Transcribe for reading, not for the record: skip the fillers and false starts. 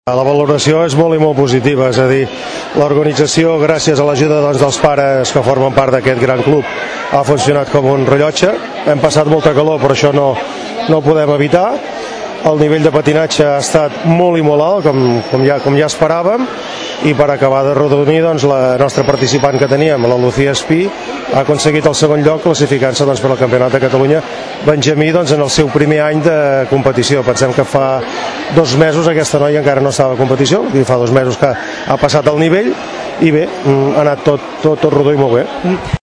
La valoració és molt i molt positiva, és a dir, l'organització, gràcies a l'ajuda dels pares que formen part d'aquest gran club, ha funcionat com un rellotge. Hem passat molta calor, però això no ho podem evitar. El nivell de patinatge ha estat molt i molt alt, com ja esperàvem, i per acabar de redonir, la nostra participant que teníem, la Lucía Espí, ha aconseguit el segon lloc classificant-se per al Campionat de Catalunya Benjamí en el seu primer any de competició. Pensem que fa 2 mesos aquesta noia encara no estava a competició, i fa 2 mesos que ha passat el nivell, i bé, ha anat tot rodó i molt bé.